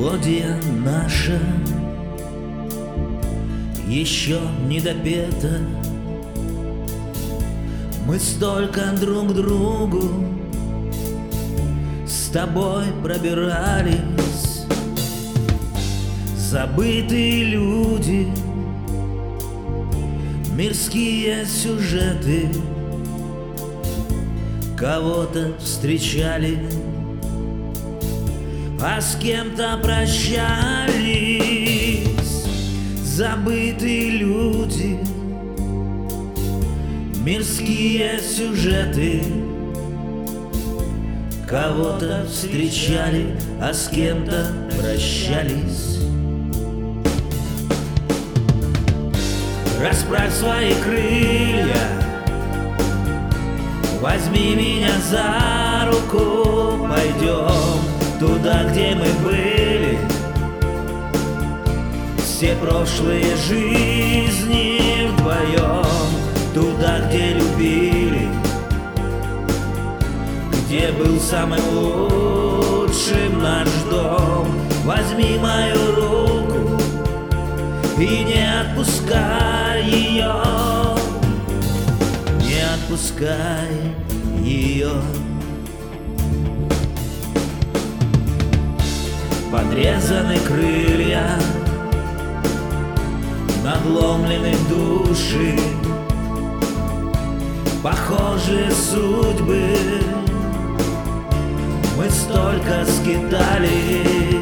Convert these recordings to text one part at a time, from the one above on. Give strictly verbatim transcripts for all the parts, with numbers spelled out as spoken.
Мелодия наша еще не допета. Мы столько друг к другу с тобой пробирались. Забытые люди, мирские сюжеты, кого-то встречали, а с кем-то прощались. Забытые люди, мирские сюжеты, кого-то встречали, а с кем-то прощались. Расправь свои крылья, возьми меня за руку, пойдем туда, где мы были. Все прошлые жизни вдвоем, туда, где любили, где был самым лучшим наш дом. Возьми мою руку и не отпускай ее, не отпускай ее. Подрезаны крылья, надломлены души, похожие судьбы. Мы столько скитались,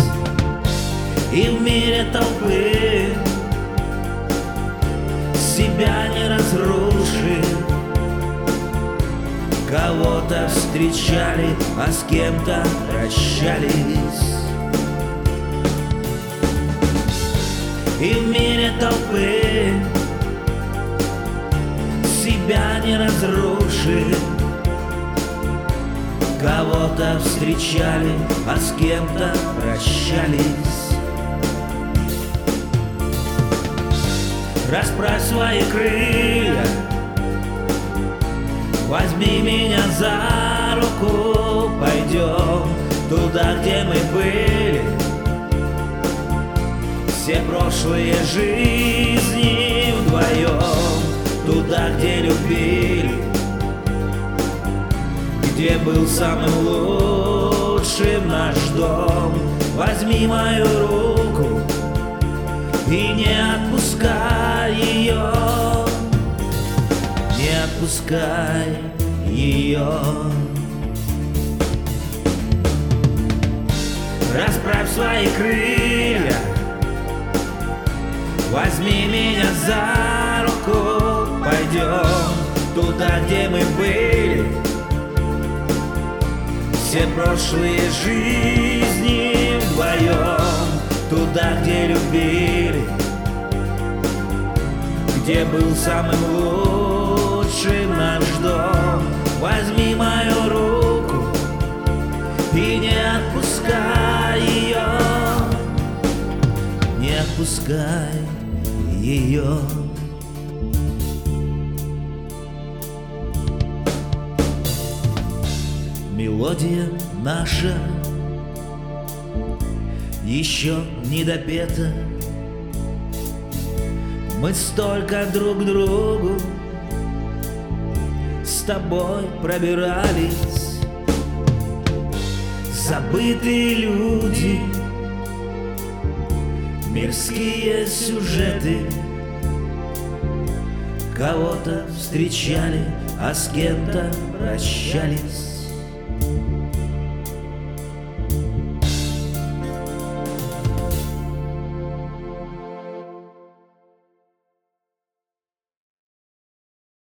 и в мире толпы себя не разрушив. Кого-то встречали, а с кем-то прощались. И в мире толпы себя не разрушив. Кого-то встречали, а с кем-то прощались. Расправь свои крылья, возьми меня за руку, пойдем туда, где мы были. Все прошлые жизни вдвоем, туда, где любили, где был самым лучшим наш дом. Возьми мою руку и не отпускай ее, не отпускай ее. Расправь свои крылья, возьми меня за руку, пойдем туда, где мы были. Все прошлые жизни вдвоем, туда, где любили, где был самым лучшим наш дом. Возьми мою руку и не отпускай ее, не отпускай ее. Мелодия наша еще не допета. Мы столько друг к другу с тобой пробирались. Забытые люди, мирские сюжеты, кого-то встречали, а с кем-то прощались.